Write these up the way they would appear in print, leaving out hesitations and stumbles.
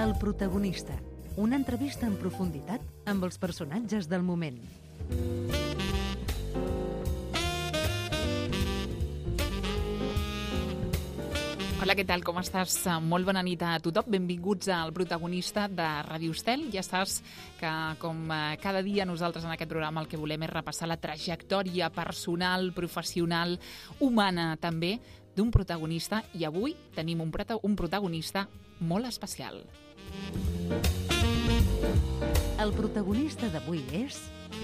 El protagonista. Una entrevista en profunditat amb els personatges del moment. Hola, què tal? Com estàs? Molt bona nit a tothom. Benvinguts al protagonista de Ràdio Estel. Ja saps que, com cada dia, nosaltres en aquest programa el que volem és repassar la trajectòria personal, professional, humana també, d'un protagonista. I avui tenim un protagonista molt especial. El protagonista d'avui és...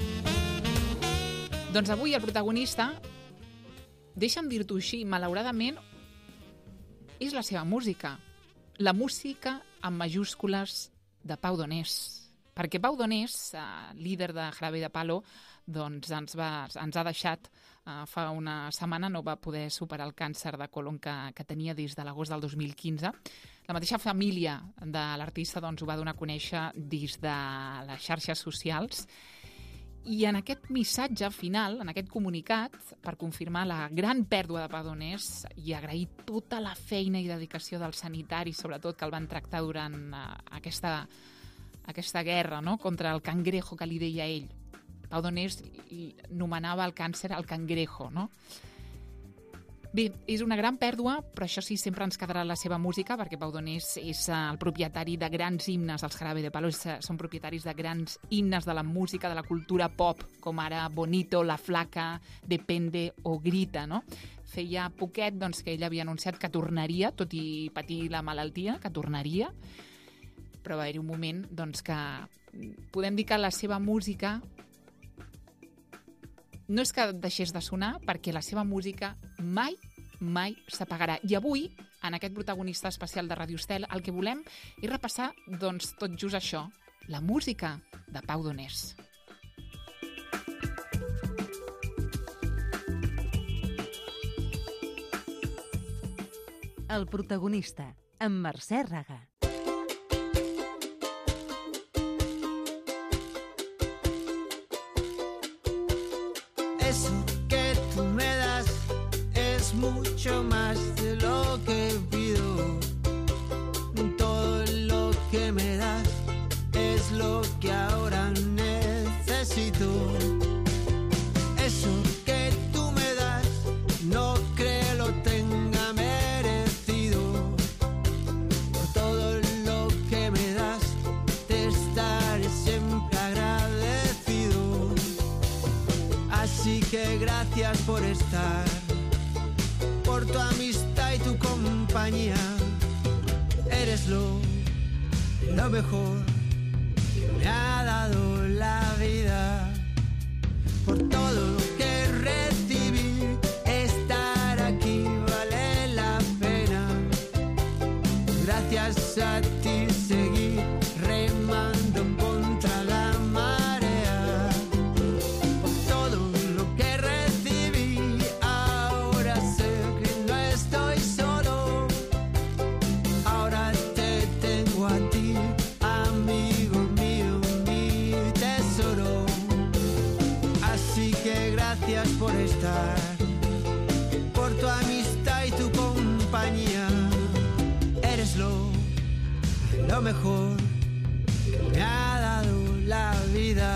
Doncs avui el protagonista, deixa'm dir-t'ho així, malauradament, és la seva música. La música amb majúscules de Pau Donés. Perquè Pau Donés, líder de Jarabe de Palo, doncs ens ha deixat fa una setmana, no va poder superar el càncer de colon que tenia des de l'agost del 2015. La mateixa família de l'artista doncs, ho va donar a conèixer des de les xarxes socials. I en aquest missatge final, en aquest comunicat, per confirmar la gran pèrdua de Pau Donés i agrair tota la feina i dedicació dels sanitaris, sobretot que el van tractar durant aquesta guerra, no?, contra el cangrejo que li deia ell. Pau Donés nomenava el càncer el cangrejo, no? Bé, és una gran pèrdua, però això sí, sempre ens quedarà la seva música, perquè Pau Donés és el propietari de grans himnes, els Jarabe de Palo són propietaris de grans himnes de la música, de la cultura pop, com ara Bonito, La Flaca, Depende o Grita, no? Feia poquet doncs, que ell havia anunciat que tornaria, tot i patir la malaltia, que tornaria, però va haver-hi un moment doncs, que podem dir que la seva música no és que deixés de sonar, perquè la seva música mai s'apagarà. I avui, en aquest protagonista especial de Ràdio Estel, el que volem és repassar doncs, tot just això, la música de Pau Donés. El protagonista, amb Mercè Raga. Eso que tú me das es mucho más de lo que pido. Todo lo que me das es lo que ahora necesito. Eso que tú me das no creo lo tenga merecido. Por todo lo que me das te estaré siempre agradecido. Así que gracias por estar, por tu amistad y tu compañía. Eres lo mejor que me ha dado la vida. Por todo lo que recibí, estar aquí vale la pena. Gracias a ti seguí remando contra la marea. Por todo lo que recibí, ahora sé que no estoy solo. Ahora te tengo a ti, amigo mío, mi tesoro. Así que gracias por estar, por tu amistad y tu compañía. Eres lo mejor que me ha dado la vida.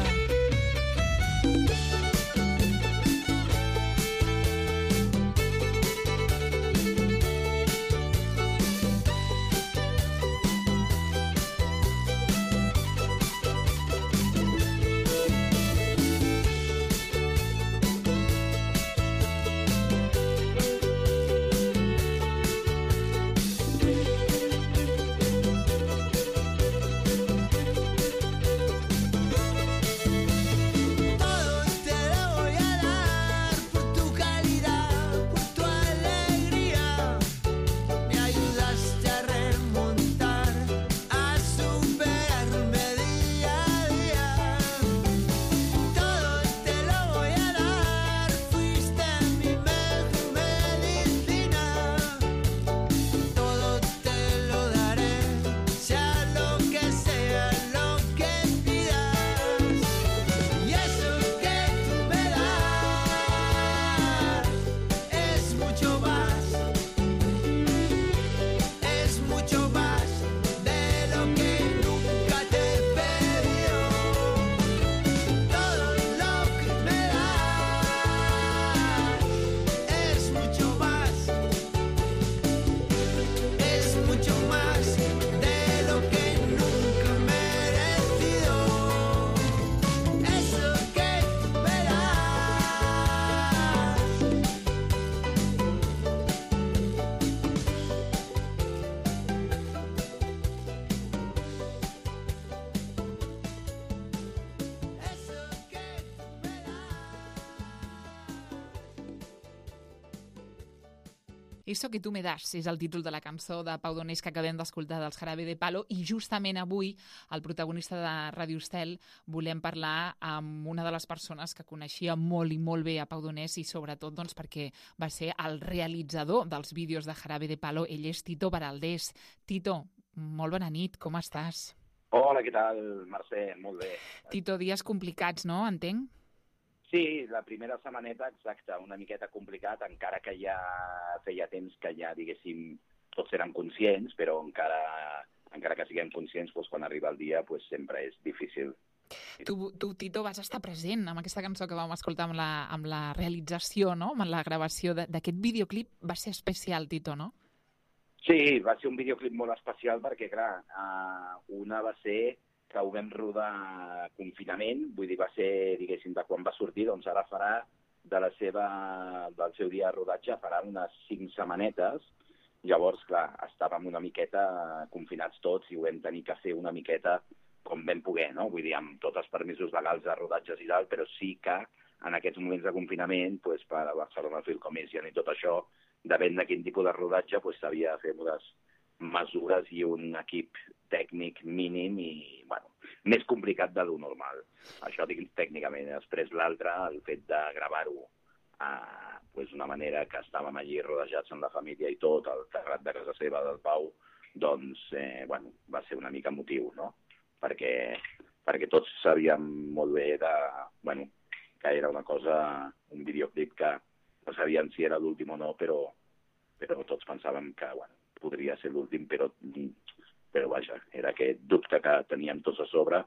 Eso que tu me das és el títol de la cançó de Pau Donés que acabem d'escoltar dels Jarabe de Palo, i justament avui el protagonista de Ràdio Estel volem parlar amb una de les persones que coneixia molt i molt bé a Pau Donés, i sobretot doncs, perquè va ser el realitzador dels vídeos de Jarabe de Palo. Ell és Tito Baraldés. Tito, molt bona nit, com estàs? Hola, què tal, Mercè? Molt bé. Tito, dies complicats, no? Entenc? Sí, la primera setmaneta, exacte, una miqueta complicat, encara que ja feia temps que ja, diguéssim, tots eren conscients, però encara que siguem conscients, doncs, quan arriba el dia doncs, sempre és difícil. Tu, Tito, vas estar present amb aquesta cançó que vam escoltar amb la realització, no? Amb la gravació d'aquest videoclip. Va ser especial, Tito, no? Sí, va ser un videoclip molt especial perquè, clar, una va ser que ho vam rodar a confinament, vull dir, va ser, diguéssim, de quan va sortir, doncs ara farà, del seu dia de rodatge, farà unes 5 setmanetes. Llavors, clar, estàvem una miqueta confinats tots i ho vam tenir que fer una miqueta com vam poder, no? Vull dir, amb tots els permisos legals de rodatges i tal, però sí que en aquests moments de confinament, doncs, per a Barcelona Film Commission i tot això, depèn de quin tipus de rodatge, doncs, s'havia de fer unes mesures i un equip tècnic mínim i, bueno, més complicat de lo normal. Això dic tècnicament. Després l'altre, el fet de gravar-ho d'una manera que estàvem allí rodejats amb la família i tot, al terrat de casa seva del Pau, doncs, va ser una mica emotiu, no? Perquè tots sabíem molt bé que era una cosa, un videoclip que no sabíem si era l'últim o no, però tots pensàvem que, podria ser l'últim, però vaja, era aquest dubte que teníem tots a sobre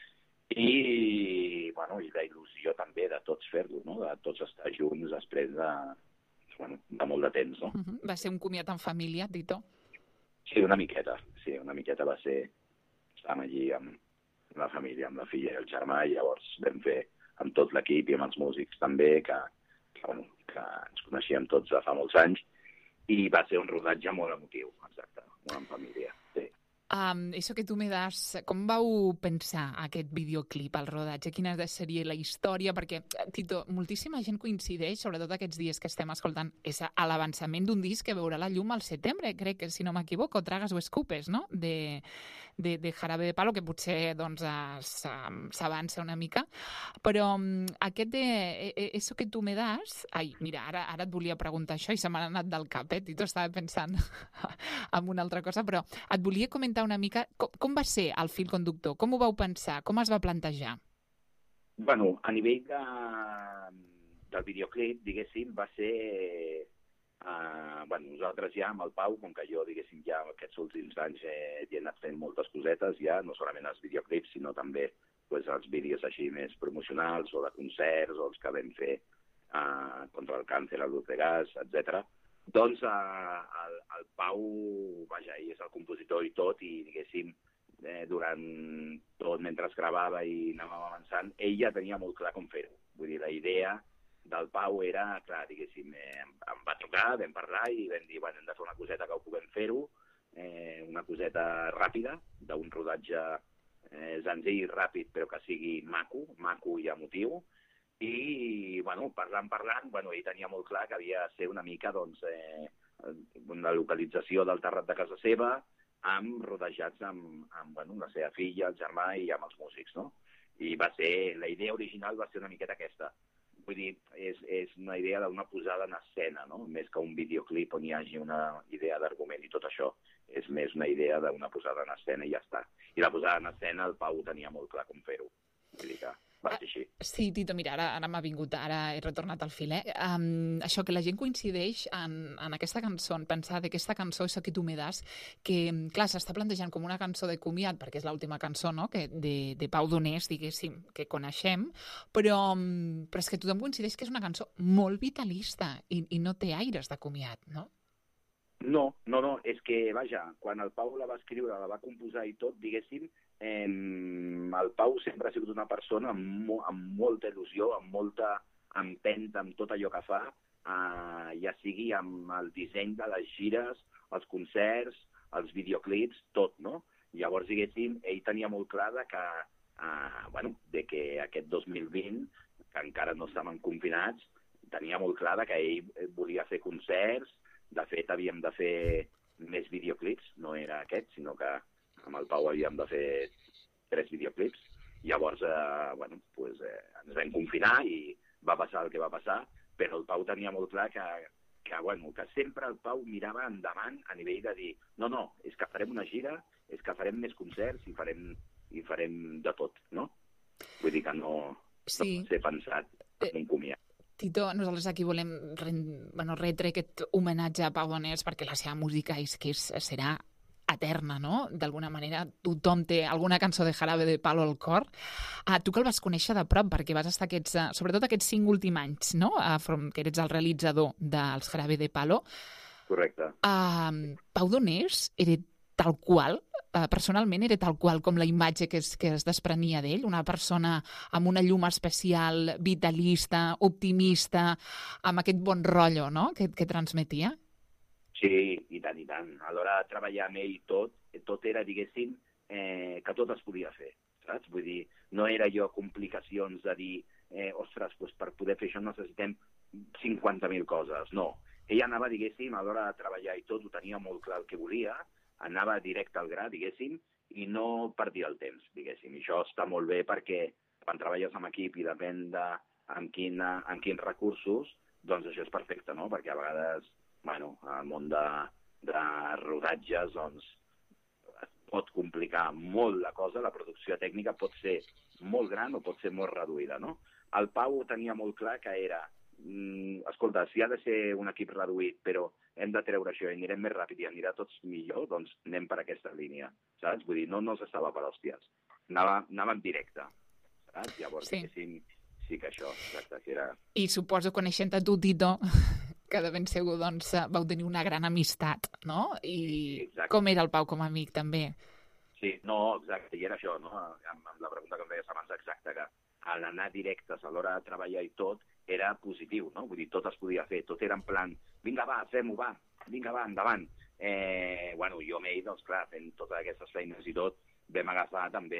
i la il·lusió també de tots fer-lo, no? De tots estar junts després de molt de temps, no? Va ser un comiat en família, Tito? Sí, una miqueta va ser. Estàvem allí amb la família, amb la filla i el germà, i llavors vam fer amb tot l'equip i amb els músics també, que ens coneixíem tots de fa molts anys, i va ser un rodatge molt emotiu, exacte, molt en família, sí. Eso que tu me das, com vau pensar aquest videoclip, el rodatge? Quina seria la història? Perquè, Tito, moltíssima gent coincideix, sobretot aquests dies que estem escoltant, és a l'avançament d'un disc que veurà la llum al setembre, crec que, si no m'equivoco, Tragues o Escupes, no?, de Jarabe de Palo, que potser doncs, s'avança una mica. Però aquest eso que tu me das... Ai, mira, ara et volia preguntar això i se m'ha anat del cap, Tito, estava pensant en una altra cosa, però et volia comentar una mica com va ser el fil conductor, com ho vau pensar, com es va plantejar? A nivell del videoclip, diguéssim, va ser... nosaltres ja amb el Pau, com que jo, diguéssim, ja aquests últims anys he anat fent moltes cosetes, ja, no solament els videoclips, sinó també els vídeos així més promocionals o de concerts o els que vam fer contra el càncer, el l'ús de gas, etc. Doncs el Pau, vaja, ell és el compositor i tot, i diguéssim, durant tot, mentre es gravava i anàvem avançant, ell ja tenia molt clar com fer-ho. Vull dir, la idea del Pau era, clar, diguéssim, em va trucar, vam parlar i vam dir, hem de fer una coseta que ho puguem fer-ho, una coseta ràpida, d'un rodatge senzill i ràpid, però que sigui maco i emotiu. I, parlant, ell tenia molt clar que havia de ser una mica, una localització del terrat de casa seva, rodejats amb la seva filla, el germà i amb els músics, no? I la idea original va ser una miqueta aquesta. Vull dir, és una idea d'una posada en escena, no? Més que un videoclip on hi hagi una idea d'argument i tot això. És més una idea d'una posada en escena i ja està. I la posada en escena el Pau tenia molt clar com fer-ho. Vull dir que va ser així. Sí, Tito, mira, ara m'ha vingut, ara he retornat al fil, això que la gent coincideix en aquesta cançó, en pensar d'aquesta cançó, Eso que tu me das, que, clar, s'està plantejant com una cançó de comiat, perquè és l'última cançó, no?, de Pau Donés, diguéssim, que coneixem, però és que tothom coincideix que és una cançó molt vitalista i no té aires de comiat, no? No, és que, vaja, quan el Pau la va escriure, la va composar i tot, diguéssim, el Pau sempre ha sigut una persona amb molta il·lusió, amb molta empenta amb tot allò que fa, ja sigui amb el disseny de les gires, els concerts, els videoclips, tot, no? Llavors, diguéssim, ell tenia molt clar que aquest 2020, que encara no estàvem confinats, tenia molt clar que ell volia fer concerts, De fet, havíem de fer més videoclips, no era aquest, sinó que amb el Pau havíem de fer 3 videoclips. Llavors, ens vam confinar i va passar el que va passar, però el Pau tenia molt clar que sempre el Pau mirava endavant a nivell de dir no, és que farem una gira, és que farem més concerts i farem de tot, no? Vull dir que no va ser pensat en un comiat. Tito, nosaltres aquí volem retre aquest homenatge a Pau Donés perquè la seva música serà eterna, no? D'alguna manera, tothom té alguna cançó de Jarabe de Palo al cor. Tu que el vas conèixer de prop, perquè vas estar sobretot aquests 5 últims anys, no? Que eres el realitzador dels Jarabe de Palo. Correcte. Pau Donés era tal qual, personalment era tal qual com la imatge que es desprenia d'ell, una persona amb una llum especial, vitalista, optimista, amb aquest bon rotllo, no?, que transmetia. Sí, i tant. A l'hora de treballar amb ell tot era, diguéssim, que tot es podia fer, saps? Vull dir, no era allò complicacions de dir, ostres, per poder fer això necessitem 50.000 coses, no. Ell anava, diguéssim, a l'hora de treballar i tot, ho tenia molt clar el que volia, anava directe al gra, diguéssim, i no perdia el temps, diguéssim. I això està molt bé perquè quan treballes amb equip i depèn de amb quins recursos, doncs això és perfecte, no? Perquè a vegades al món de rodatges doncs, es pot complicar molt la cosa, la producció tècnica pot ser molt gran o pot ser molt reduïda, no? El Pau tenia molt clar que era, escolta, si ha de ser un equip reduït, però hem de treure això i anirem més ràpid i anirà tots millor, doncs anem per aquesta línia, saps? Vull dir, no s'estava per hòsties, anàvem directe, saps? Llavors, sí que això, exacte, que era... I suposo, coneixent a tu, Tito, que de ben segur doncs, vau tenir una gran amistat, no? I com era el Pau com a amic, també? Sí, no, exacte, i era això, no? Amb la pregunta que em feies abans, exacte, que a l'anar directes a l'hora de treballar i tot era positiu, no? Vull dir, tot es podia fer, tot era en plan, vinga, va, fem-ho, va, vinga, va, endavant. Jo amb ell, doncs clar, fent totes aquestes feines i tot, vam agafar també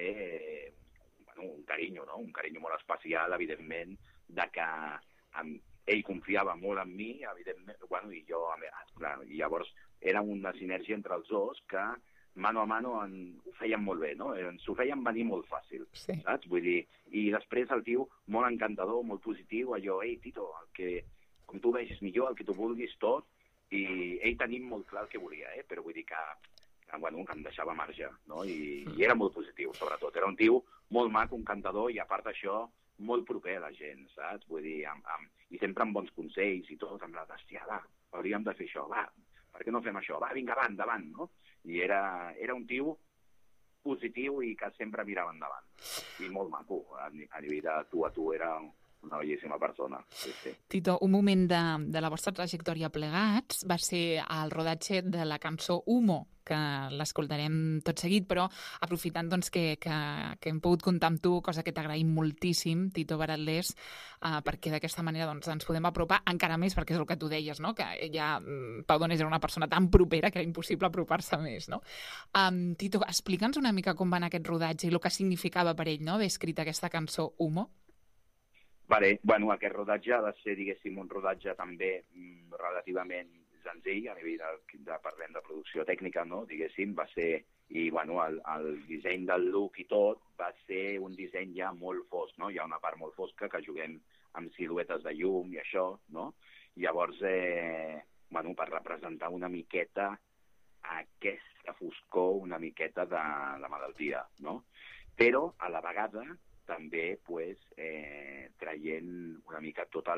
un carinyo, no? Un carinyo molt especial, evidentment, de que ell confiava molt en mi, evidentment, i jo, clar, i llavors era una sinergia entre els dos que mano a mano ho feien molt bé, no? Ens ho feien venir molt fàcil, saps? Vull dir, i després el tio molt encantador, molt positiu, allò, ei, Tito, com tu vegis millor, el que tu vulguis tot, i ell tenim molt clar el que volia, però vull dir que em deixava marge, no? I era molt positiu, sobretot. Era un tio molt maco, encantador, i a part d'això, molt proper a la gent, saps? Vull dir, i sempre amb bons consells i tot, amb la hòstia, va, hauríem de fer això, va, per què no fem això? Va, vinga, va, endavant, no? I era un tio positiu i que sempre mirava endavant. I molt maco, a nivell de tu a tu, era una bellíssima persona. Sí. Tito, un moment de la vostra trajectòria plegats va ser el rodatge de la cançó Humo, que l'escoltarem tot seguit, però aprofitant doncs, que hem pogut comptar amb tu, cosa que t'agraïm moltíssim, Tito Baratlés, perquè d'aquesta manera doncs, ens podem apropar encara més, perquè és el que tu deies, no? Que ja Pau Donés era una persona tan propera que era impossible apropar-se més, no? Tito, explica'ns una mica com va anar aquest rodatge i el que significava per ell, no?, haver escrit aquesta cançó Humo. Vale, aquest rodatge ha de ser, diguéssim, un rodatge també relativament senzill, a nivell de parlem de producció tècnica, no?, diguéssim, va ser, i el disseny del look i tot, va ser un disseny ja molt fosc, no? Hi ha una part molt fosca que juguem amb siluetes de llum i això, no? Llavors, per representar una miqueta aquesta foscor, una miqueta de la malaltia, no? Però, a la vegada, també traient una mica tota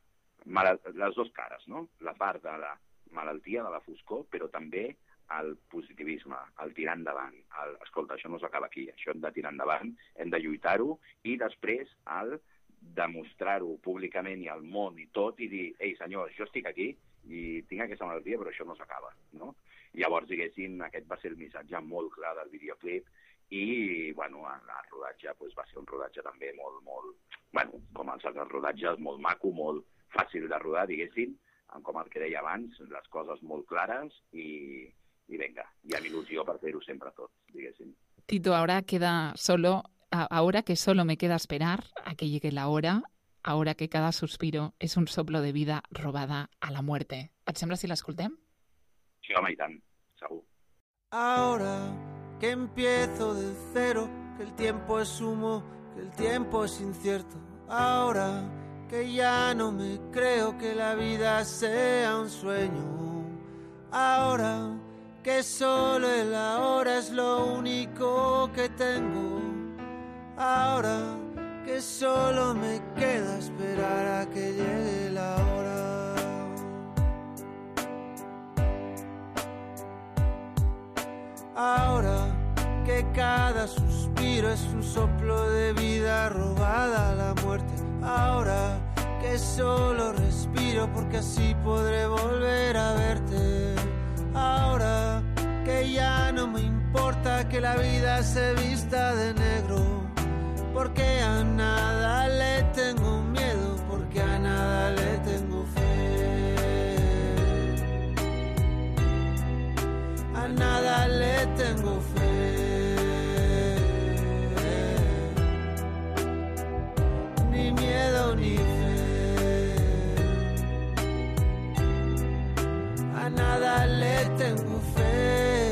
les dues cares, no? La part de la malaltia, de la foscor, però també el positivisme, el tirar endavant. Escolta, això no s'acaba aquí, això hem de tirar endavant, hem de lluitar-ho, i després el demostrar-ho públicament i al món i tot, i dir, ei, senyor, jo estic aquí i tinc aquesta malaltia, però això no s'acaba, no? Llavors, diguéssim, aquest va ser el missatge molt clar del videoclip, i, el rodatge va ser un rodatge també molt, com els altres rodatges, molt maco, molt fàcil de rodar, diguéssim, com el que deia abans, les coses molt clares i vinga, i amb il·lusió per fer-ho sempre tot, diguéssim. Tito, ahora que solo me queda esperar a que llegue la hora ahora que cada suspiro es un soplo de vida robada a la muerte. Et sembla si l'escoltem? Sí, home, i tant, segur. Ahora que empiezo de cero, que el tiempo es humo, que el tiempo es incierto. Ahora que ya no me creo que la vida sea un sueño. Ahora que solo el ahora es lo único que tengo. Ahora que solo me queda esperar a que llegue la hora. Ahora que cada suspiro es un soplo de vida robada a la muerte. Ahora que solo respiro porque así podré volver a verte. Ahora que ya no me importa que la vida se vista de negro, porque a nada le tengo miedo, porque a nada le tengo fe. A nada le tengo fe. Ni miedo ni fe. A nada le tengo fe.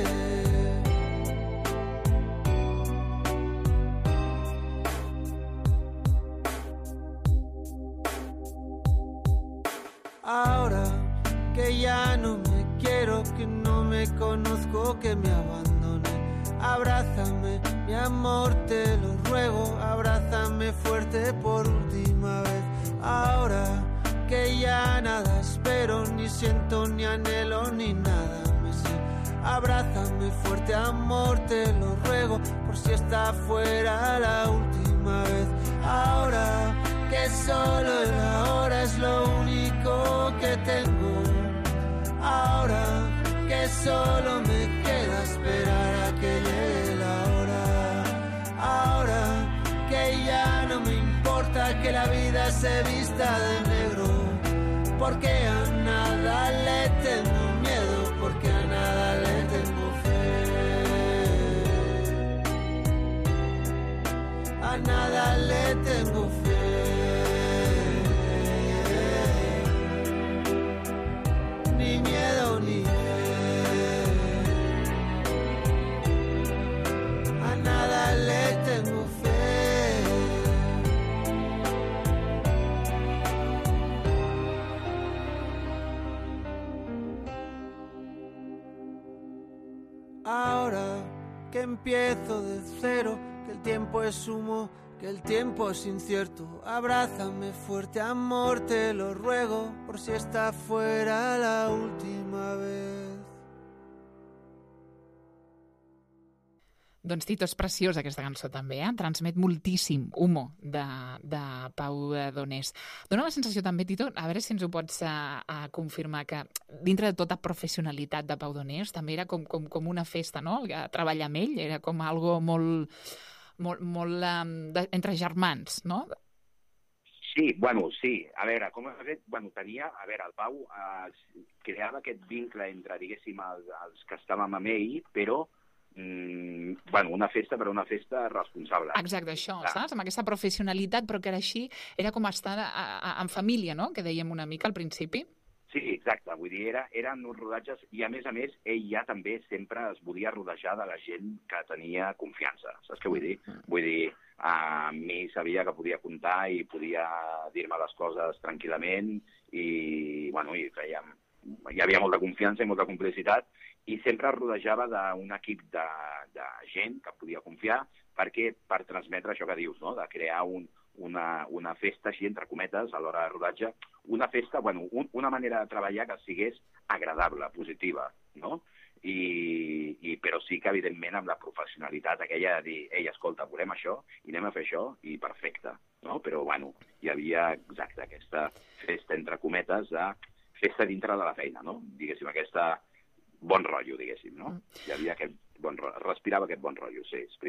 Ahora que ya no me quiero, que no me conozco, que me abandone. Abrázame, mi amor, te lo ruego. Abrázame fuerte por última vez. Ahora que ya nada espero, ni siento, ni anhelo, ni nada me sé. Abrázame fuerte, amor, te lo ruego, por si está fuera la última vez. Ahora que solo el ahora es lo único que tengo. Ahora que solo me queda esperar a que llegue la hora. Ahora que ya no me importa que la vida se vista de negro, porque a nada le tengo miedo, porque a nada le tengo fe. A nada le tengo fe. Ni miedo ni fe. A nada le tengo fe. Ahora que empiezo de cero, que el tiempo es humo, que el tiempo es incierto. Abrázame fuerte, amor, te lo ruego, por si está fuera la última vez. Doncs Tito, és preciosa aquesta cançó també, transmet moltíssim humo de Pau Donés. Dóna la sensació també, Tito, a veure si ens ho pots confirmar, que dintre de tota professionalitat de Pau Donés també era com una festa, no? Treballar amb ell era com algo molt entre germans, no? Sí, bueno, sí. A veure, com ha fet? Bueno, tenia... A veure, el Pau creava aquest vincle entre, diguéssim, els que estàvem amb ell, però bueno, una festa, però una festa responsable. Exacte, això, saps? Amb aquesta professionalitat, però que era així, era com estar en família, no?, que dèiem una mica al principi. Sí, exacte. Vull dir, eren uns rodatges i, a més, ell ja també sempre es volia rodejar de la gent que tenia confiança. Saps què vull dir? Vull dir, a mi sabia que podia comptar i podia dir-me les coses tranquil·lament i, bueno, hi havia molta confiança i molta complicitat, i sempre rodejava d'un equip de gent que podia confiar per transmetre això que dius, no?, de crear una festa així, entre cometes, a l'hora de rodatge, una festa, bueno, una manera de treballar que sigués agradable, positiva, no? Però sí que, evidentment, amb la professionalitat aquella de dir, ei, escolta, volem això, i anem a fer això, i perfecte, no? Però, bueno, hi havia, exacte, aquesta festa, entre cometes, de festa dintre de la feina, no? Diguéssim, aquesta bon rotllo, diguéssim, no? Hi havia aquest bon rotllo, respirava aquest bon rotllo, sí, és veritat.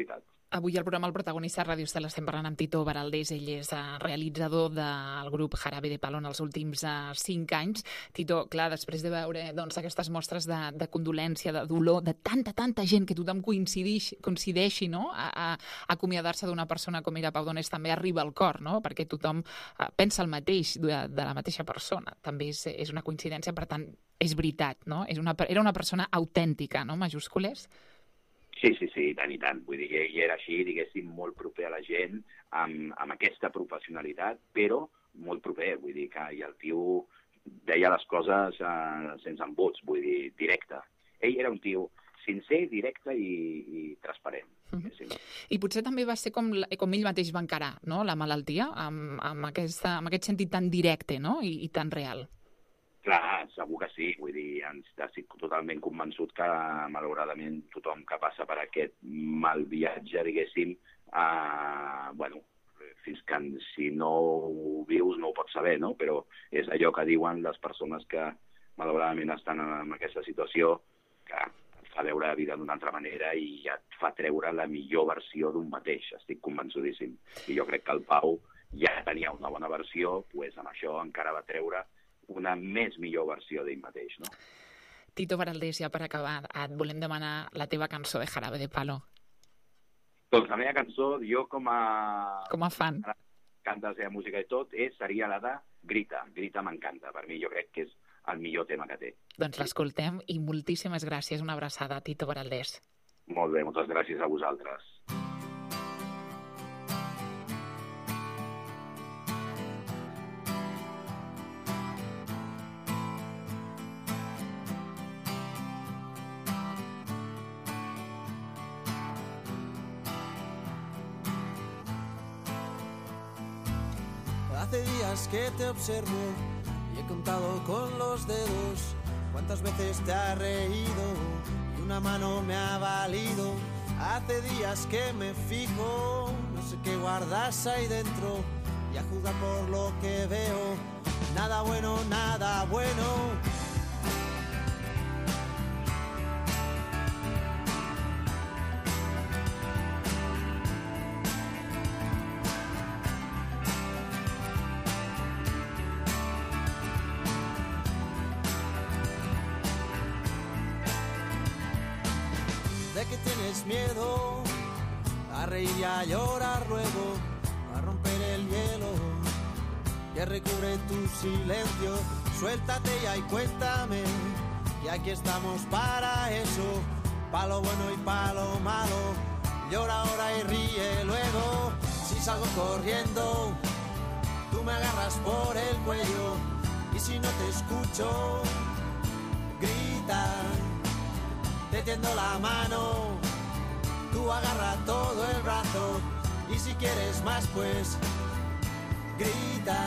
Avui al programa El protagonista de Ràdio Estel estem parlant amb Tito Baraldés. Ell és realitzador del grup Jarabe de Palo en els últims 5 anys. Tito, clar, després de veure aquestes mostres de condolència, de dolor, de tanta gent, que tothom coincideixi, no? a acomiadar-se d'una persona com era Pau Donés, també arriba al cor, no? Perquè tothom pensa el mateix de la mateixa persona. També és una coincidència, per tant, és veritat, no? Era una persona autèntica, no? Majúscules. Sí, i tant. Vull dir que ell era així, diguéssim, molt proper a la gent, amb aquesta professionalitat, però molt proper. Vull dir que el tio deia les coses sense embuts, vull dir, directe. Ell era un tio sincer, directe i transparent. I potser també va ser com ell mateix va encarar, no?, la malaltia, amb aquest sentit tan directe, no?, i tan real. Clar, segur que sí. Vull dir, estic totalment convençut que, malauradament, tothom que passa per aquest mal viatge, diguéssim, fins que si no ho vius no ho pots saber, no? Però és allò que diuen les persones que, malauradament, estan en aquesta situació, que et fa veure la vida d'una altra manera i et fa treure la millor versió d'un mateix. Estic convençudíssim. I jo crec que el Pau ja tenia una bona versió, doncs amb això encara va treure una millor versió d'ell mateix, no? Tito Baraldés, ja per acabar, et volem demanar la teva cançó de Jarabe de Palo. Doncs la meva cançó, jo com a fan, cantes de música i tot, seria la de Grita. Grita m'encanta. Per mi jo crec que és el millor tema que té. Doncs l'escoltem i moltíssimes gràcies. Una abraçada, Tito Baraldés. Molt bé, moltes gràcies a vosaltres. Hace días que te observo y he contado con los dedos cuántas veces te has reído y una mano me ha valido. Hace días que me fijo, no sé qué guardas ahí dentro y a juzgar por lo que veo, nada bueno, nada bueno. ¿De qué tienes miedo? A reír y a llorar luego, a romper el hielo que recubre tu silencio. Suéltate ya y cuéntame, y aquí estamos para eso. Palo bueno y palo malo, llora ahora y ríe luego. Si salgo corriendo, tú me agarras por el cuello, y si no te escucho, grita. Te tiendo la mano, tú agarra todo el brazo, y si quieres más pues grita.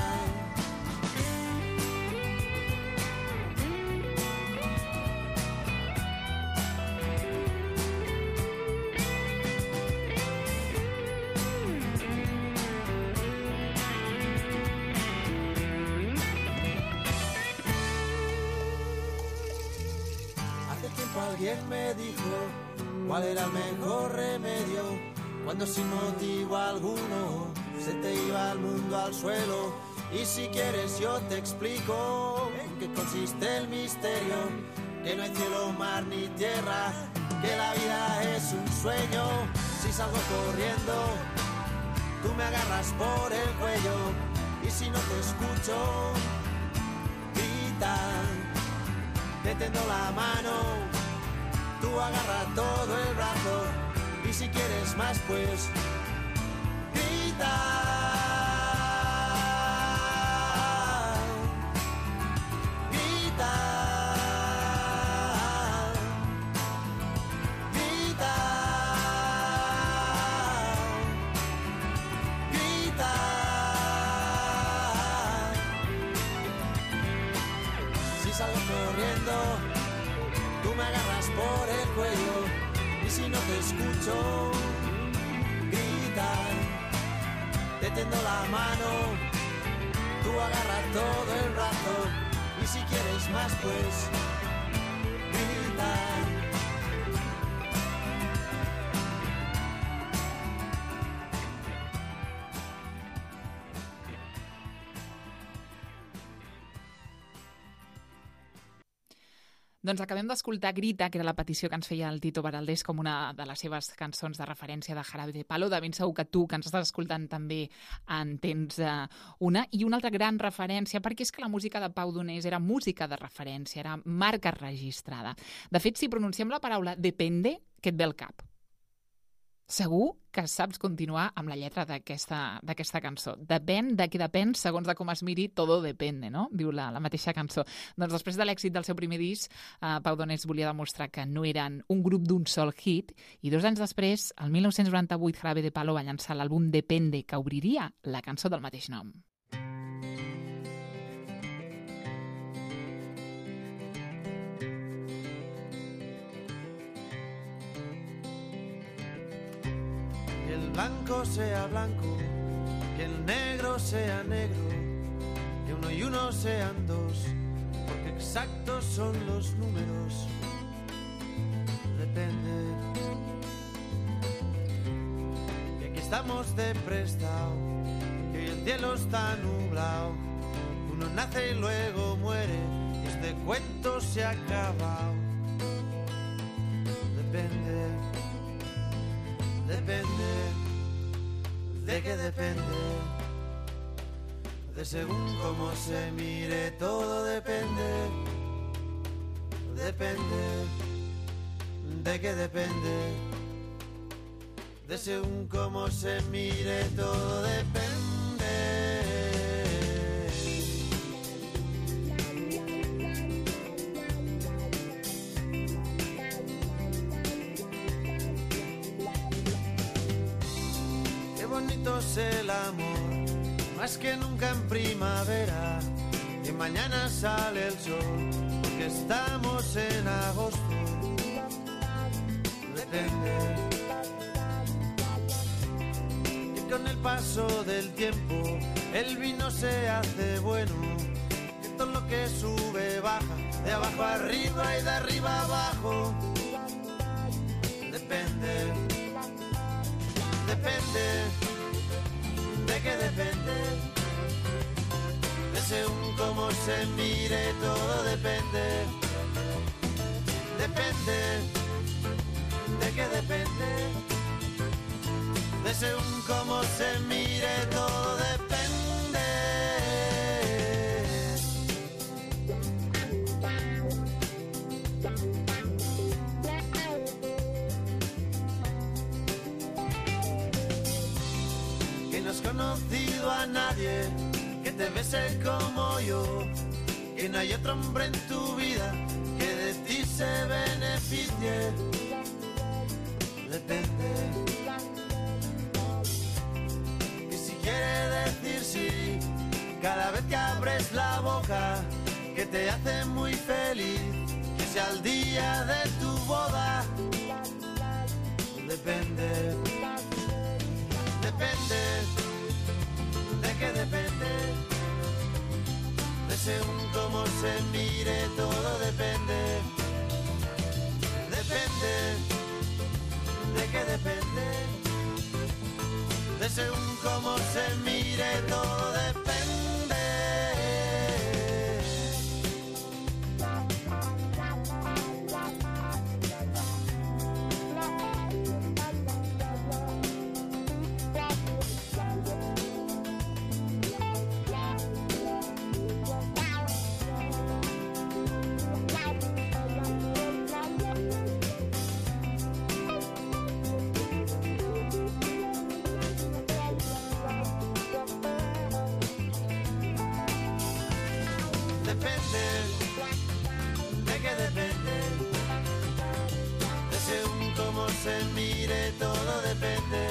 Alguien me dijo cuál era el mejor remedio cuando sin motivo alguno se te iba el mundo al suelo. Y si quieres yo te explico en qué consiste el misterio, que no hay cielo, mar ni tierra, que la vida es un sueño. Si salgo corriendo, tú me agarras por el cuello, y si no te escucho, grita. Te tendo la mano, tú agarra todo el brazo, y si quieres más pues grita. Grita. Grita. Grita. Si salgo corriendo, tú me agarras por el cuello, y si no te escucho, grita. Te tendo la mano, tú agarras todo el brazo, y si quieres más pues grita. Doncs acabem d'escoltar Grita, que era la petició que ens feia el Tito Baraldés com una de les seves cançons de referència de Jarabe de Palo. De ben segur que tu, que ens estàs escoltant, també en tens una. I una altra gran referència, perquè és que la música de Pau Donés era música de referència, era marca registrada. De fet, si pronunciem la paraula depende, què et ve al cap? Segur que saps continuar amb la lletra d'aquesta cançó. Depèn de què depèn, segons de com es miri, todo depende, no? Diu la mateixa cançó. Doncs després de l'èxit del seu primer disc, Pau Donés volia demostrar que no eren un grup d'un sol hit, i 2 anys després, el 1998, Jarabe de Palo va llançar l'àlbum Depende, que obriria la cançó del mateix nom. Que el blanco sea blanco, que el negro sea negro, que 1 y 1 sean 2, porque exactos son los números. Depende. Que aquí estamos de prestado, que el cielo está nublado. Uno nace y luego muere, y este cuento se ha acabado. Depende. Depende, ¿de qué depende? De según cómo se mire, todo depende. Depende, ¿de qué depende? De según cómo se mire, todo depende. Bonito es el amor, más que nunca en primavera, y mañana sale el sol, porque estamos en agosto. Depende. Y con el paso del tiempo, el vino se hace bueno, y todo lo que sube baja, de abajo arriba y de arriba abajo. Depende. Depende, ¿de qué depende? De según cómo se mire, todo depende. Depende, ¿de qué depende? De según cómo se mire, todo depende. Conocido a nadie que te bese como yo, que no hay otro hombre en tu vida que de ti se beneficie. Depende. Y si quiere decir sí, cada vez que abres la boca, que te hace muy feliz, que sea el día de tu boda. Depende. Depende. ¿De qué depende? De según cómo se mire, todo depende. Depende. ¿De qué depende? De según cómo se mire, todo depende. Se mire, todo depende.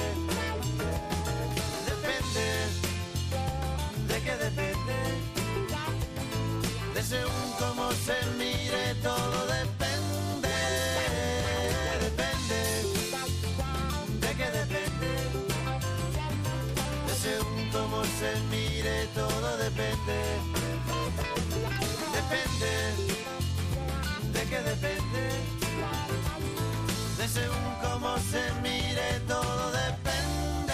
Depende. ¿De qué depende? De según cómo se mire, todo depende. Depende. ¿De qué depende? De según cómo se mire, todo depende. Depende. ¿De qué depende? De según cómo se mire, todo depende.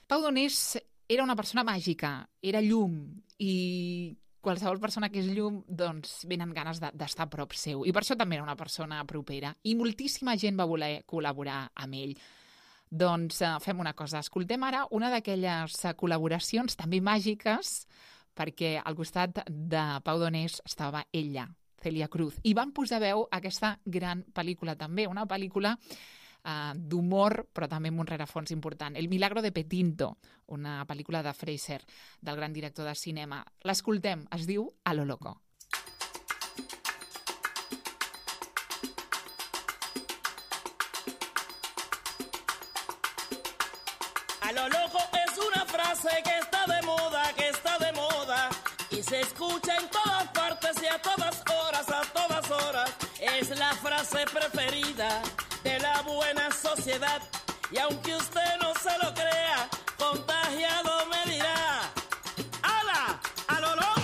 Pau Donés era una persona màgica, era llum, i qualsevol persona que és llum, doncs venen ganes d'estar a prop seu. I per això també era una persona propera. I moltíssima gent va voler col·laborar amb ell. Doncs fem una cosa, escoltem ara una d'aquelles col·laboracions també màgiques, perquè al costat de Pau Donés estava ella, Celia Cruz, i van posar veu a aquesta gran pel·lícula també, una pel·lícula d'humor, però també amb un rerefons important. El milagro de Petinto, una pel·lícula de Fraser, del gran director de cinema. L'escoltem, es diu A lo loco. A lo loco es una frase que está de moda, y se escucha en todas partes y a todas horas. Es la frase preferida de la buena sociedad, y aunque usted no se lo crea, contagiado me dirá: ¡Hala! ¡A lo loco!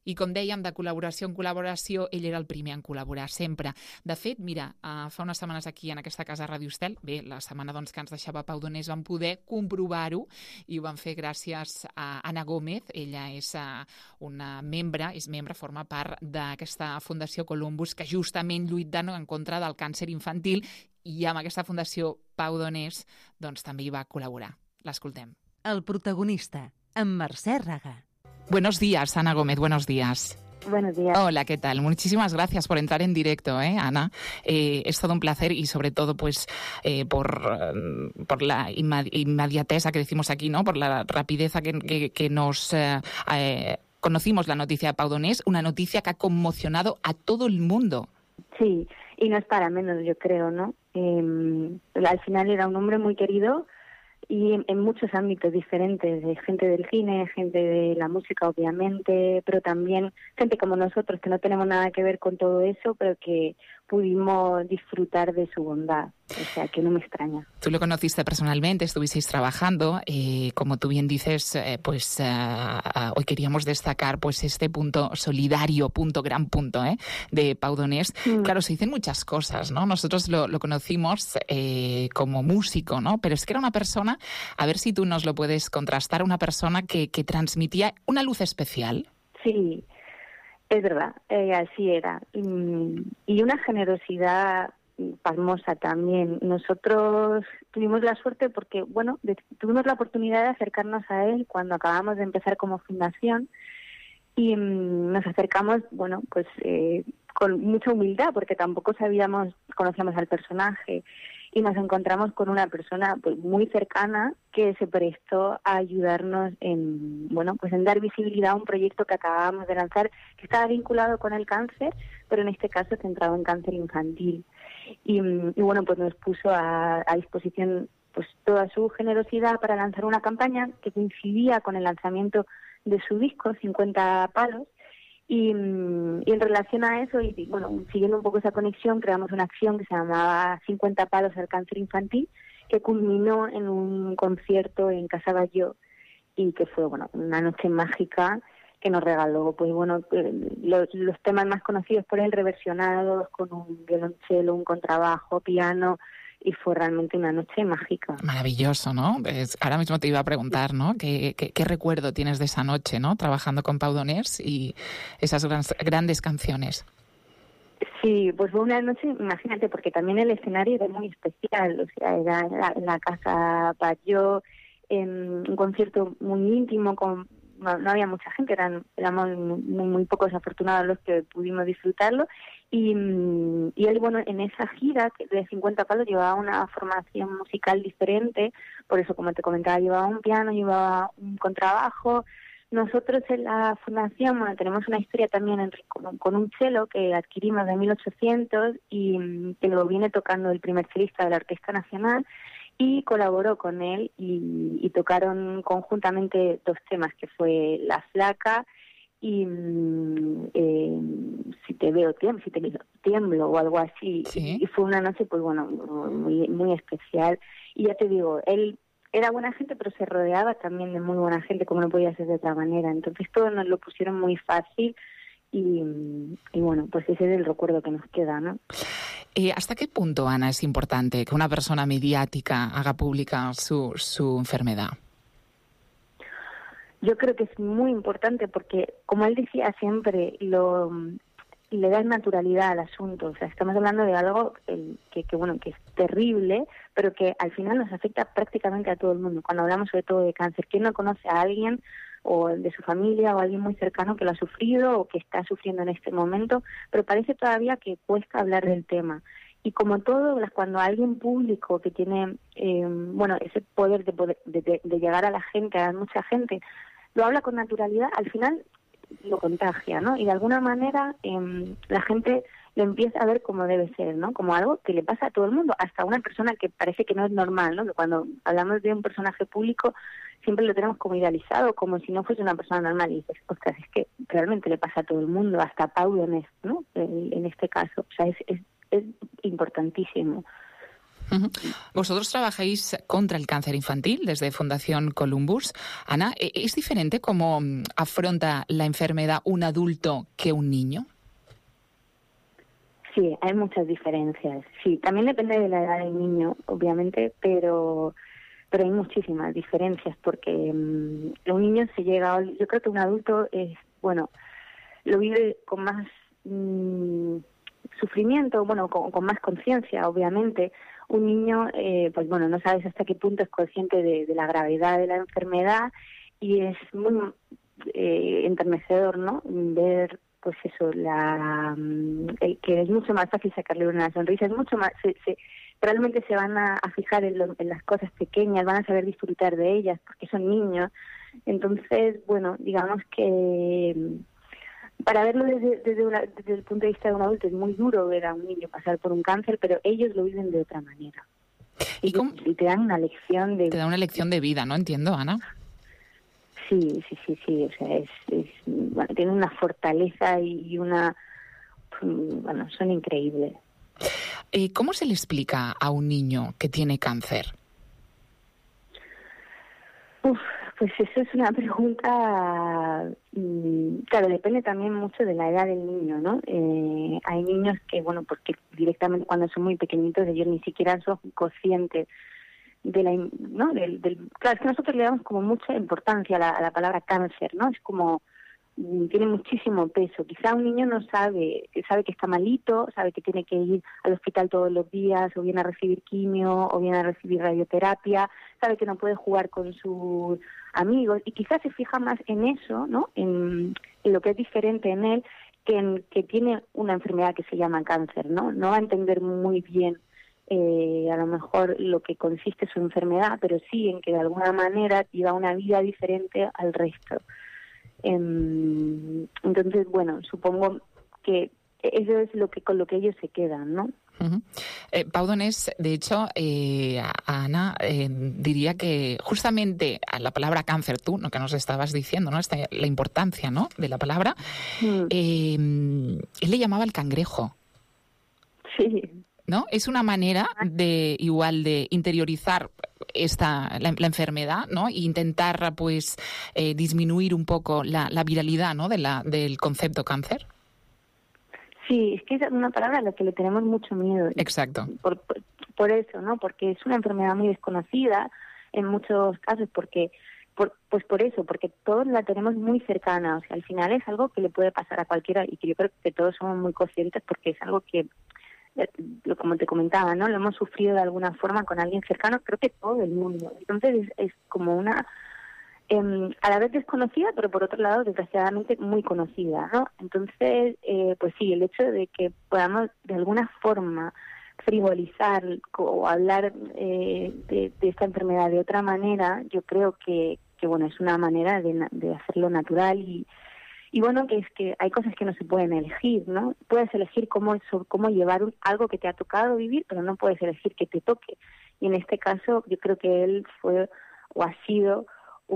I com dèiem, de col·laboració en col·laboració, ell era el primer en col·laborar sempre. De fet, mira, fa unes setmanes aquí en aquesta casa Ràdio Estel, bé, la setmana doncs, que ens deixava Pau Donés, vam poder comprovar-ho i ho vam fer gràcies a Anna Gómez. Ella és una membre, forma part d'aquesta Fundació Columbus, que justament lluita en contra del càncer infantil, i amb aquesta Fundació Pau Donés doncs, també hi va col·laborar. L'escoltem. El protagonista, amb Mercè Raga. Buenos días, Ana Gómez, buenos días. Buenos días. Hola, ¿qué tal? Muchísimas gracias por entrar en directo, Ana. Es todo un placer y sobre todo pues por la inmediateza que decimos aquí, ¿no? Por la rapidez que nos conocimos la noticia de Pau Donés, una noticia que ha conmocionado a todo el mundo. Sí, y no es para menos, yo creo, ¿no? Al final era un hombre muy querido y en muchos ámbitos diferentes, de gente del cine, gente de la música, obviamente, pero también gente como nosotros, que no tenemos nada que ver con todo eso, pero que pudimos disfrutar de su bondad. O sea, que no me extraña. Tú lo conociste personalmente, estuvisteis trabajando, como tú bien dices, hoy queríamos destacar pues este punto solidario, gran punto, de Pau Donés. Claro, se dicen muchas cosas, ¿no? Nosotros lo conocimos como músico, ¿no? Pero es que era una persona, a ver si tú nos lo puedes contrastar, una persona que transmitía una luz especial. Sí, es verdad, así era. Y una generosidad pasmosa también. Nosotros tuvimos la suerte porque, bueno, tuvimos la oportunidad de acercarnos a él cuando acabamos de empezar como fundación y nos acercamos, bueno, pues con mucha humildad porque tampoco conocíamos al personaje y nos encontramos con una persona pues muy cercana que se prestó a ayudarnos en, bueno, pues en dar visibilidad a un proyecto que acabábamos de lanzar que estaba vinculado con el cáncer, pero en este caso centrado en cáncer infantil. Y bueno, pues nos puso a disposición pues toda su generosidad para lanzar una campaña que coincidía con el lanzamiento de su disco 50 palos y en relación a eso y bueno, siguiendo un poco esa conexión, creamos una acción que se llamaba 50 palos al cáncer infantil, que culminó en un concierto en Casa Batlló y que fue, bueno, una noche mágica que nos regaló, pues bueno, los temas más conocidos por él reversionados con un violonchelo, un contrabajo, piano, y fue realmente una noche mágica. Maravilloso, ¿no? Ahora mismo te iba a preguntar, ¿no? ¿Qué recuerdo tienes de esa noche, ¿no? Trabajando con Pau Donés y esas grandes canciones. Sí, pues fue una noche, imagínate, porque también el escenario era muy especial, o sea, era en la Casa Batlló, en un concierto muy íntimo, no había mucha gente, éramos muy pocos afortunados los que pudimos disfrutarlo, y él, bueno, en esa gira de 50 palos llevaba una formación musical diferente, por eso, como te comentaba, llevaba un piano, llevaba un contrabajo. Nosotros en la fundación, bueno, tenemos una historia también con un cello que adquirimos de 1800 y que lo viene tocando el primer chelista de la Orquesta Nacional, y colaboró con él y tocaron conjuntamente dos temas, que fue La Flaca y Si te veo tiemblo o algo así. ¿Sí? Y fue una noche, pues bueno, muy, muy especial. Y ya te digo, él era buena gente, pero se rodeaba también de muy buena gente, como no podía ser de otra manera. Entonces todo nos lo pusieron muy fácil y bueno, pues ese es el recuerdo que nos queda, ¿no? ¿Hasta qué punto, Ana, es importante que una persona mediática haga pública su enfermedad? Yo creo que es muy importante porque, como él decía siempre, le da naturalidad al asunto. O sea, estamos hablando de algo que es terrible, pero que al final nos afecta prácticamente a todo el mundo. Cuando hablamos sobre todo de cáncer, ¿quién no conoce a alguien o de su familia o alguien muy cercano que lo ha sufrido o que está sufriendo en este momento? Pero parece todavía que cuesta hablar del tema. Y como todo, cuando alguien público que tiene ese poder de llegar a la gente, a mucha gente, lo habla con naturalidad, al final lo contagia, ¿no? Y de alguna manera la gente lo empieza a ver como debe ser, ¿no? Como algo que le pasa a todo el mundo, hasta una persona que parece que no es normal, ¿no? Que cuando hablamos de un personaje público siempre lo tenemos como idealizado, como si no fuese una persona normal, y dices, ostras, es que realmente le pasa a todo el mundo, hasta a Pau Donés, ¿no? En este caso, o sea, es importantísimo. Uh-huh. Vosotros trabajáis contra el cáncer infantil desde Fundación Columbus. Ana, ¿es diferente cómo afronta la enfermedad un adulto que un niño? Sí, hay muchas diferencias. Sí, también depende de la edad del niño, obviamente, pero hay muchísimas diferencias porque un niño se llega, yo creo que un adulto lo vive con más sufrimiento, con más conciencia, obviamente. Un niño, no sabes hasta qué punto es consciente de la gravedad de la enfermedad y es muy enternecedor, ¿no? Ver pues eso, que es mucho más fácil sacarle una sonrisa, es mucho más, realmente se van a fijar en las cosas pequeñas, van a saber disfrutar de ellas porque son niños. Entonces, digamos que para verlo desde el punto de vista de un adulto es muy duro ver a un niño pasar por un cáncer, pero ellos lo viven de otra manera. Y te dan una lección de... Te da una lección de vida, ¿no? Entiendo, Ana. Sí, o sea, tiene una fortaleza y una... son increíbles. ¿Cómo se le explica a un niño que tiene cáncer? Pues eso es una pregunta... claro, depende también mucho de la edad del niño, ¿no? Hay niños que, porque directamente cuando son muy pequeñitos ellos ni siquiera son conscientes claro, es que nosotros le damos como mucha importancia a la palabra cáncer, ¿no? Es como, tiene muchísimo peso. Quizá un niño no sabe que está malito, sabe que tiene que ir al hospital todos los días, o bien a recibir quimio, o bien a recibir radioterapia, sabe que no puede jugar con sus amigos, y quizás se fija más en eso, ¿no? En lo que es diferente en él, que en que tiene una enfermedad que se llama cáncer, ¿no? No va a entender muy bien a lo mejor lo que consiste su enfermedad, pero sí en que de alguna manera lleva una vida diferente al resto. Entonces, supongo que eso es con lo que ellos se quedan, ¿no? Uh-huh. Pau Donés, de hecho, Ana, diría que justamente a la palabra cáncer, tú, lo que nos estabas diciendo, ¿no? La importancia, ¿no?, de la palabra, él le llamaba el cangrejo. Sí. ¿No? Es una manera de interiorizar la enfermedad, ¿no? E intentar, pues, disminuir un poco la viralidad, ¿no?, del concepto cáncer. Sí, es que es una palabra a la que le tenemos mucho miedo. Exacto. Por eso, ¿no? Porque es una enfermedad muy desconocida en muchos casos, por eso, porque todos la tenemos muy cercana. O sea, al final es algo que le puede pasar a cualquiera y que yo creo que todos somos muy conscientes porque es algo que, como te comentaba, ¿no? Lo hemos sufrido de alguna forma con alguien cercano, creo que todo el mundo. Entonces es como una... a la vez desconocida, pero por otro lado, desgraciadamente, muy conocida, ¿no? Entonces, pues sí, el hecho de que podamos de alguna forma frivolizar o hablar de esta enfermedad de otra manera, yo creo que es una manera de hacerlo natural y que es que hay cosas que no se pueden elegir, ¿no? Puedes elegir cómo llevar algo que te ha tocado vivir, pero no puedes elegir que te toque. Y en este caso, yo creo que él fue o ha sido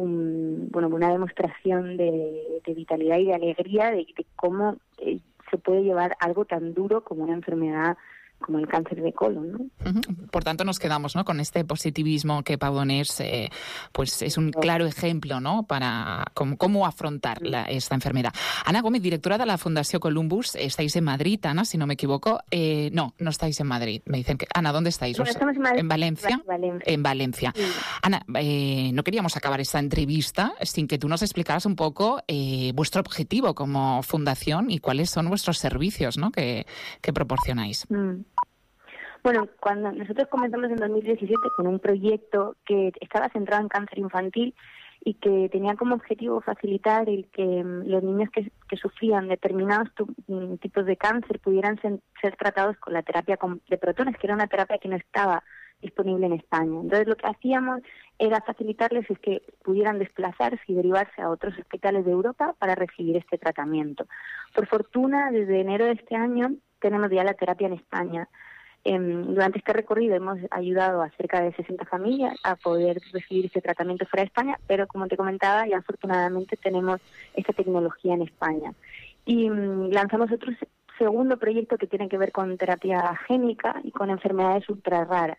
una demostración de vitalidad y de alegría de cómo se puede llevar algo tan duro como una enfermedad como el cáncer de colon, ¿no? Por tanto, nos quedamos, ¿no?, con este positivismo que Pau Donés pues es un claro ejemplo, ¿no?, para cómo afrontar esta enfermedad. Ana Gómez, directora de la Fundación Columbus, estáis en Madrid, Ana, si no me equivoco. No estáis en Madrid. Me dicen que... Ana, ¿dónde estáis? Bueno, estamos en Madrid. ¿En Valencia? En Valencia. Sí. Ana, no queríamos acabar esta entrevista sin que tú nos explicaras un poco vuestro objetivo como fundación y cuáles son vuestros servicios, ¿no?, que proporcionáis. Bueno, cuando nosotros comenzamos en 2017 con un proyecto que estaba centrado en cáncer infantil y que tenía como objetivo facilitar el que los niños que sufrían determinados tipos de cáncer pudieran ser tratados con la terapia de protones, que era una terapia que no estaba disponible en España. Entonces lo que hacíamos era facilitarles es que pudieran desplazarse y derivarse a otros hospitales de Europa para recibir este tratamiento. Por fortuna, desde enero de este año tenemos ya la terapia en España. Durante este recorrido hemos ayudado a cerca de 60 familias a poder recibir este tratamiento fuera de España, pero como te comentaba, ya afortunadamente tenemos esta tecnología en España. Y lanzamos otro segundo proyecto que tiene que ver con terapia génica y con enfermedades ultra raras.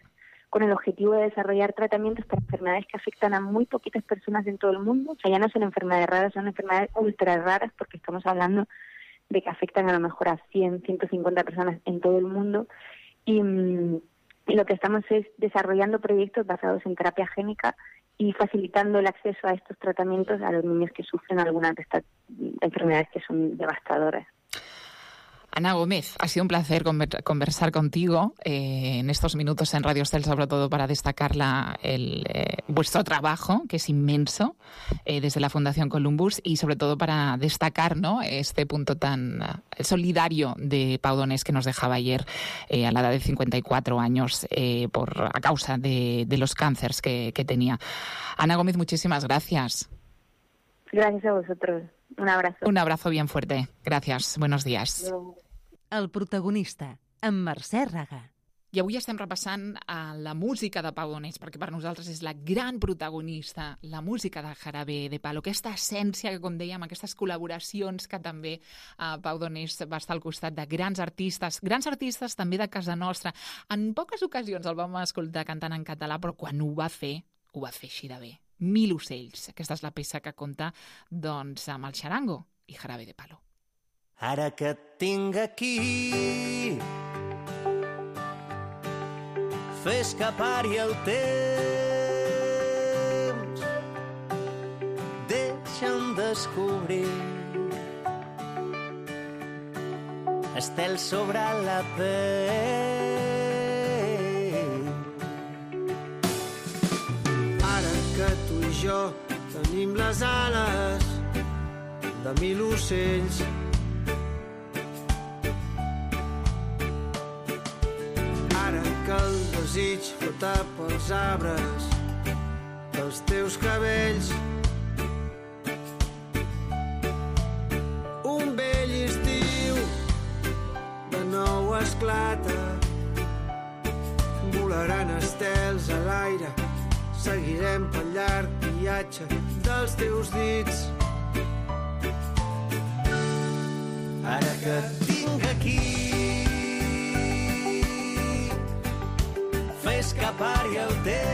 con el objetivo de desarrollar tratamientos para enfermedades que afectan a muy poquitas personas en todo el mundo. O sea, ya no son enfermedades raras, son enfermedades ultra raras, porque estamos hablando de que afectan a lo mejor a 100, 150 personas en todo el mundo. Y lo que estamos es desarrollando proyectos basados en terapia génica y facilitando el acceso a estos tratamientos a los niños que sufren algunas de estas enfermedades que son devastadoras. Ana Gómez, ha sido un placer conversar contigo en estos minutos en Radio Estel, sobre todo para destacar vuestro trabajo, que es inmenso, desde la Fundación Columbus, y sobre todo para destacar, ¿no?, este punto tan solidario de Pau Donés, que nos dejaba ayer a la edad de 54 años a causa de los cánceres que tenía. Ana Gómez, muchísimas gracias. Gracias a vosotros. Un abrazo. Un abrazo bien fuerte. Gracias. Buenos días. El protagonista, amb Mercè Raga. I avui estem repassant la música de Pau Donés, perquè per nosaltres és la gran protagonista, la música de Jarabe de Palo, aquesta essència que, com dèiem, aquestes col·laboracions que també Pau Donés va estar al costat de grans artistes també de casa nostra. En poques ocasions el vam escoltar cantant en català, però quan ho va fer així de bé. 1000 ocells. Aquesta és la peça que compta, doncs, amb el xarango i Jarabe de Palo. Ara que et tinc aquí, fer escapar-hi el temps, deixa'm descobrir estels sobre la pell. Ara que tu i jo tenim les ales de 1000 ocells, ara que el desig flota pels arbres dels teus cabells, un vell estiu de nou esclata, volaran estels a l'aire, seguirem pel llarg viatge dels teus dits. Ara que et tinc aquí, fer escapar-hi el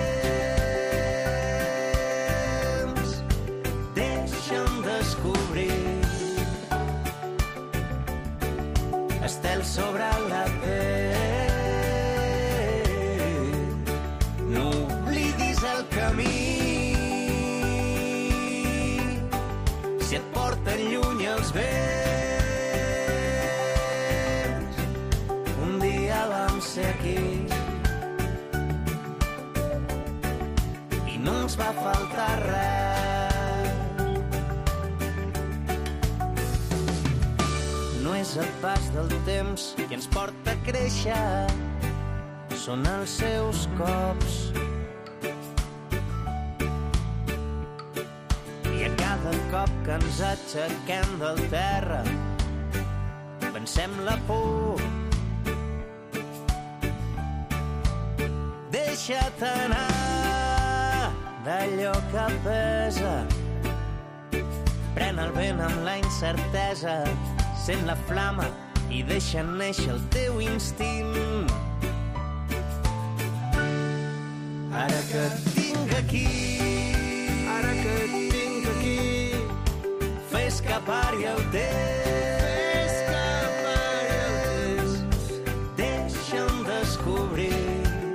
temps, deixa'm descobrir estels sobre la pell. No oblidis el camí, si et porten lluny els vents. Un dia vam ser aquí i no ens va faltar res. No és el pas del temps que ens porta a créixer, són els seus cops. I a cada cop que ens aixequem del terra, pensem la por. Deixa't anar d'allò que pesa, pren el vent amb la incertesa, sent la flama i deixa néixer el teu instint. Ara que et tinc aquí, ara que et tinc aquí, fer escapar-hi el temps, deixa'm descobrir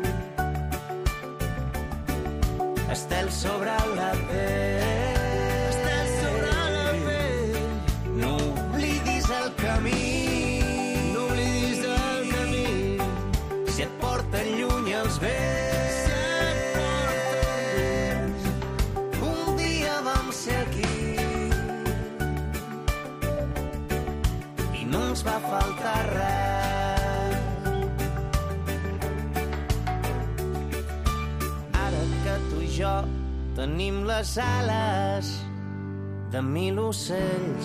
estels sobre la pell, estels sobre la pell. No oblidis el camí, no oblidis el camí, si et porten lluny els vents. Si et porten, un dia vam ser aquí i no ens va faltar res. Jo tenim les ales de 1000 ocells.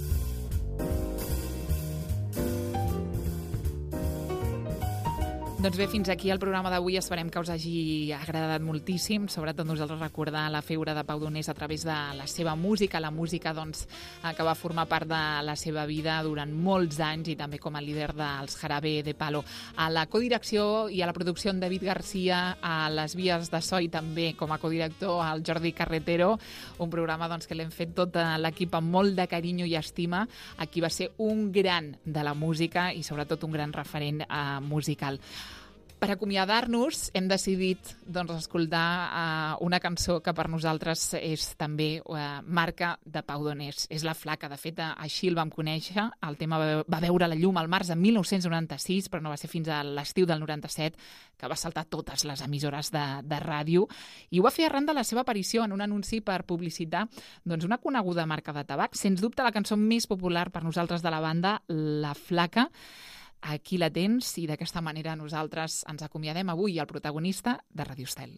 Doncs Doncs bé, fins aquí el programa d'avui. Esperem que us hagi agradat moltíssim, sobretot nosaltres recordar la figura de Pau Donés a través de la seva música, la música doncs, que va formar part de la seva vida durant molts anys i també com a líder dels Jarabe de Palo. A la codirecció i a la producció en David Garcia, a les vies de so i també com a codirector el Jordi Carretero, un programa doncs, que l'hem fet tot l'equip amb molt de carinyo i estima, a qui va ser un gran de la música i sobretot un gran referent musical. Per acomiadar-nos hem decidit doncs, escoltar una cançó que per nosaltres és també marca de Pau Donés. És La flaca. De fet, així el vam conèixer. El tema va veure la llum al març de 1996, però no va ser fins a l'estiu del 97 que va saltar totes les emissores de ràdio. I ho va fer arran de la seva aparició en un anunci per publicitar doncs, una coneguda marca de tabac. Sens dubte, la cançó més popular per nosaltres de la banda, La flaca. Aquí la tens i d'aquesta manera nosaltres ens acomiadem avui al protagonista de Radio Estel.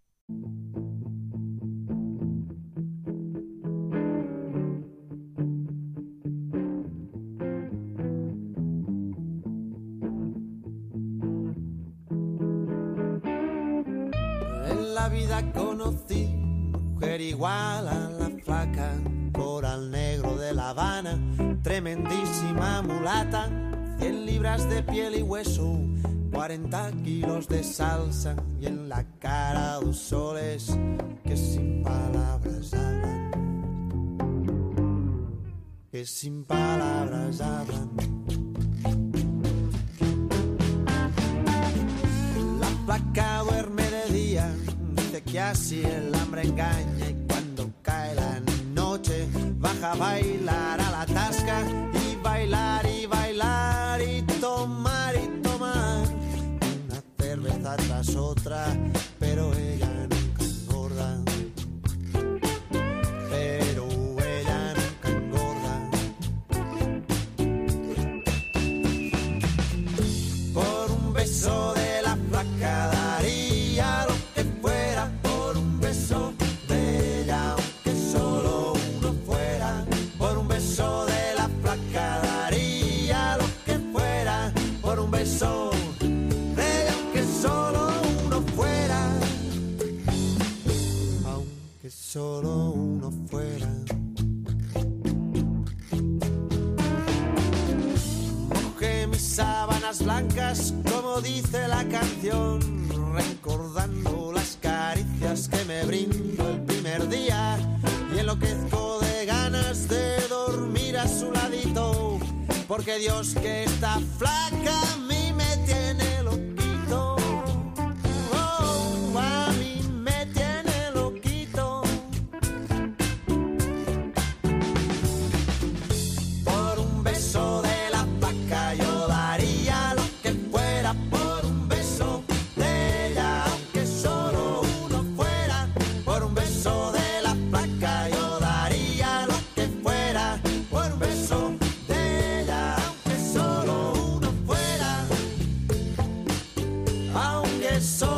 En la vida conocí mujer igual a la flaca, coral negro de La Habana, tremendísima mulata, 100 libras de piel y hueso, 40 kilos de salsa y en la cara 2 soles que sin palabras hablan, que sin palabras hablan. La flaca duerme de día, dice que así el hambre engaña y cuando cae la noche baja a bailar a la tasca y bailar y bailar y tomar una cerveza tras otra, pero ella nunca engorda, pero ella nunca engorda. Por un beso de la flaca daría lo que fuera, por un beso de ella aunque solo uno fuera, por un beso de la flaca daría lo que fuera, por un beso de ella aunque solo uno fuera, aunque solo uno fuera. Mojé mis sábanas blancas como dice la canción, recordando las caricias que me brindó el primer día y enloquezco de ganas de dormir a su ladito, porque Dios que está flaca a mí me tiene loquito, oh, a mí me tiene loquito. Por un beso de la flaca yo daría lo que fuera, por un beso de ella aunque solo uno fuera, por un beso de la flaca yo daría lo que fuera, por un beso de ella aunque solo uno fuera, aunque solo